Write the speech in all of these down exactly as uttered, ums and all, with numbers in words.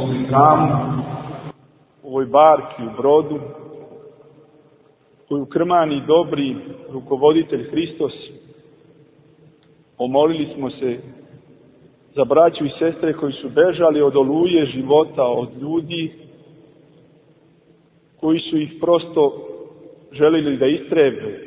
ovome hramu, u ovoj barki u brodu, koju krmani dobri rukovoditelj Hristos. Pomolili smo se za braću i sestre koji su bežali od oluje života, od ljudi koji su ih prosto želili da istrebe.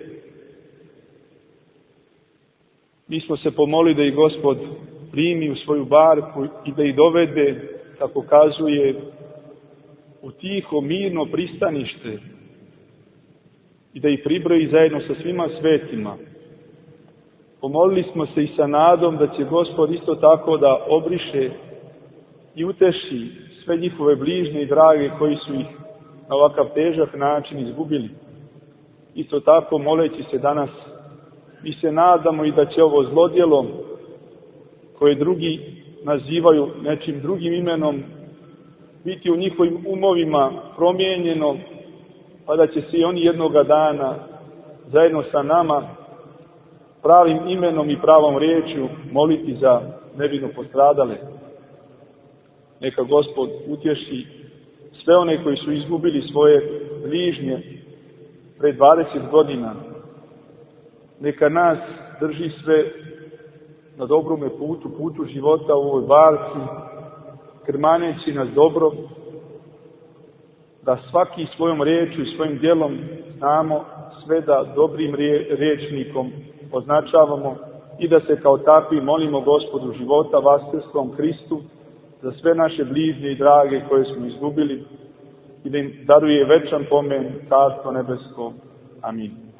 Mi smo se pomolili da ih Gospod primi u svoju barku i da ih dovede, kako kazuje, u tiho, mirno pristanište i da ih pribroji zajedno sa svima svetima. Pomolili smo se i sa nadom da će Gospod isto tako da obriše i uteši sve njihove bližnje i drage koji su ih na ovakav težak način izgubili. Isto tako, moleći se danas, mi se nadamo i da će ovo zlodjelo, koje drugi nazivaju nečim drugim imenom, biti u njihovim umovima promijenjeno, pa da će se i oni jednoga dana zajedno sa nama pravim imenom i pravom riječju moliti za nevino postradale. Neka Gospod utješi sve one koji su izgubili svoje bližnje pre dvadeset godina. Neka nas drži sve na dobrome putu, putu života u ovoj barci, krmaneći nas dobro, da svaki svojom riječju i svojim djelom znamo sve da dobrim riječnikom označavamo i da se kao takvi molimo Gospodu života, vaskrskom Hristu, za sve naše bližnje i drage koje smo izgubili i da im daruje večan pomen, Carstvo nebesko. Amin.